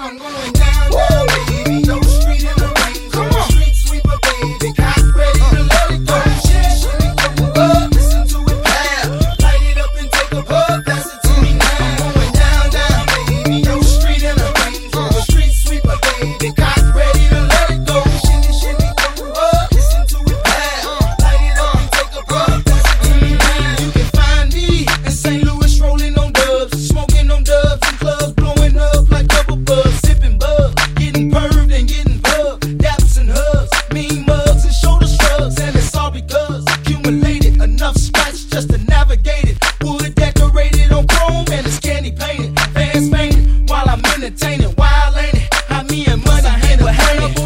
I'm going down, down, baby. No street in the rain. Come on. Street sweeper, baby. Got ready to let it go. Shimmy, go up, listen to it pound. Light it up and take a puff. Pass it to me now. I'm going down, down, baby. No street in the rain. Street sweeper, baby. Got ready to let it go. Shimmy, go up, listen to it pound. Light it up and take a puff. Pass it to me now. You can find me in St. Louis rolling on dubs, smoking on dubs in clubs, blowing up like double buzz, sipping bug, getting perved and getting bugged, daps and hugs, mean mugs and shoulder shrugs, and it's all because accumulated enough scratch just to navigate it. Wood decorated on chrome and it's candy painted, fans fainting while I'm entertaining. Wild ain't it? How me and money hand a hannibal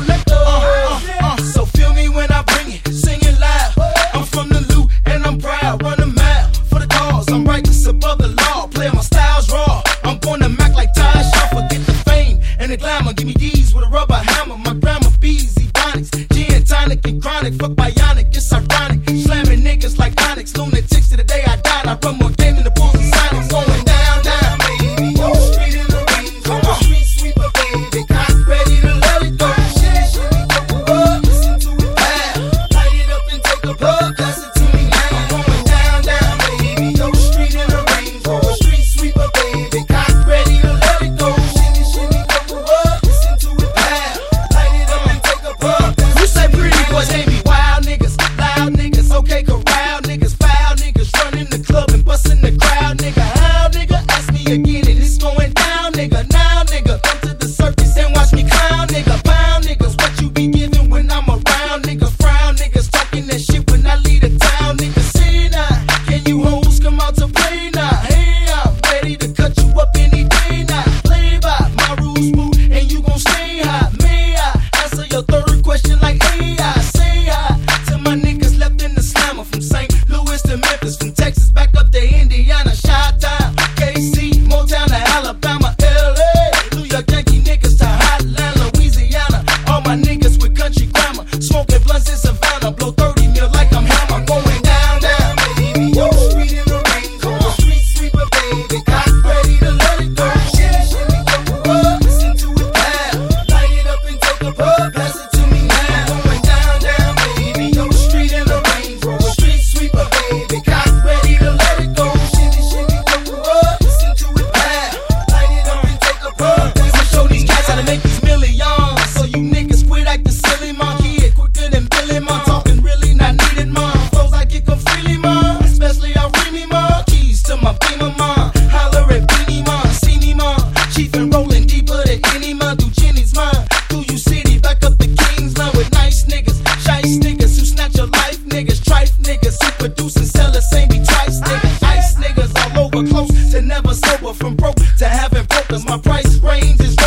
liquor. So feel me when I bring it, singing loud. I'm from the loot and I'm proud, run a mile for the cause. I'm righteous above the law, play my styles raw. I'm born to Mac like Ty Shaw, forget the fame and the glamour. Give me D's with a rubber hammer. My grandma B's, Ebonics, gin, tonic, and chronic. Fuck bionic, it's ironic. Slamming niggas like Onyx, lunatics to the day I died. I run more game than the Bulls and Sonics. Going down, down, baby. No street in the rain. Come on. Street sweeper, baby. Got ready to let it go. Shimmy, go up, listen to it pound. Light it up and take a puff. Pass it to me now. I'm going down, down, baby. No street in the rain. Street sweeper, baby. Got ready to let it go. Shimmy, go up, listen to it pound. Light it up and take a puff. You say pretty boys, they be wild niggas, loud niggas, okay, corral niggas, foul niggas, running the club and busting the crowd, nigga. How, nigga? Ask me again and it's going down, nigga. Now, nigga, come to the circus and watch me clown, nigga. Pound niggas, what you be giving when I'm around, nigga. Frown niggas, talking that shit when I leave the town, nigga. See now, can you hoes come out to play now? Hey, I'm ready to cut you up any day now. Play by my rules, smooth, and you gon' stay hot. May I answer your third question like AI? Say hi to my niggas left in the slammer, from St. Louis to Memphis, from Texas back up to Indiana, Chi-Town, KC, Motown to Alabama, LA, New York Yankee niggas to Hotland, Louisiana. All my niggas with country grammar, smoking blunts in Savannah, blow 30 mil like I'm Hammer. I'm going down, down, baby. No street in the rain. Come on. Street sweeper, baby. Got ready to let it go. Shimmy, go up, listen to it pound. Light it up and take a puff. Pass it to me now. I'm going down, down, baby. No street in the rain. Street sweeper, baby. Got ready to let it go. Shimmy, go up, listen to it pound. Light it up and take a puff. I'ma show these cats how to make these millions. So you niggas quit acting silly, mom. Kid quicker than Billy, mom. Talking really not needed, mom. Flows I get them freely, mom. Especially I me, mom. Keys to my beamer, mom. Holler at Beanie, mom. See me, mom. Chief and rolling deeper than any, mom. Through Jenny's mind. Through you city, back up the King's line with nice niggas. Shice niggas who snatch your life, niggas. Trife niggas who produce and sell the same be twice, niggas. Ice niggas all over, close to never sober. From broke to having brokers. My price range is